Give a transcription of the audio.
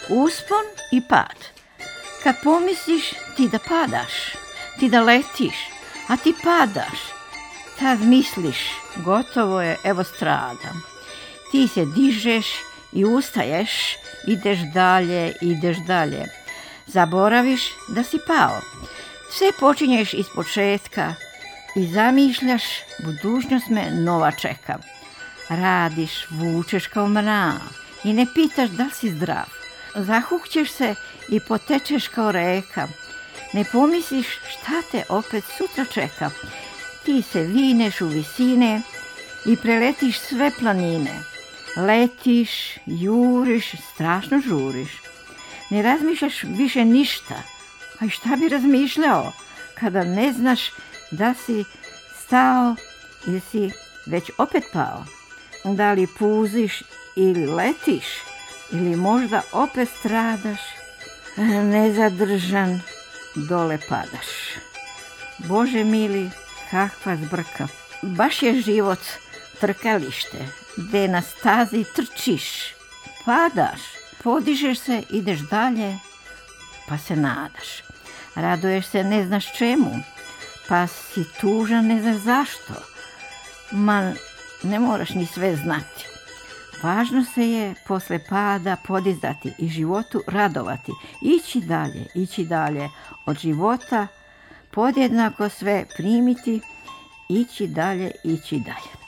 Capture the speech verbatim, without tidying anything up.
Uspon i pad. Kad pomisliš ti da padaš, ti da letiš, a ti padaš, tad misliš, gotovo je, evo stradam. Ti se dižeš i ustaješ, ideš dalje, ideš dalje. Zaboraviš da si pao. Sve počinješ iz početka i zamišljaš, budućnost me nova čeka. Radiš, vučeš kao mrav i ne pitaš da li si zdrav. Zahukćeš se i potečeš kao reka. Ne pomisliš šta te opet sutra čeka. Ti se vineš u visine i preletiš sve planine. Letiš, juriš, strašno žuriš. Ne razmišljaš više ništa. A šta bi razmišljao kada ne znaš da si stao ili si već opet pao? Da li puziš ili letiš ili možda opet stradaš, nezadržan dole padaš. Bože mili, kakva zbrka. Baš je život trkalište, gde na stazi trčiš, padaš, podižeš se, ideš dalje, pa se nadaš. Raduješ se ne znaš čemu, pa si tužan ne znaš zašto. Ma ne moraš ni sve znati. Važno se je posle pada podizati i životu radovati. Ići dalje, ići dalje. Od života podjednako sve primiti, ići dalje, ići dalje.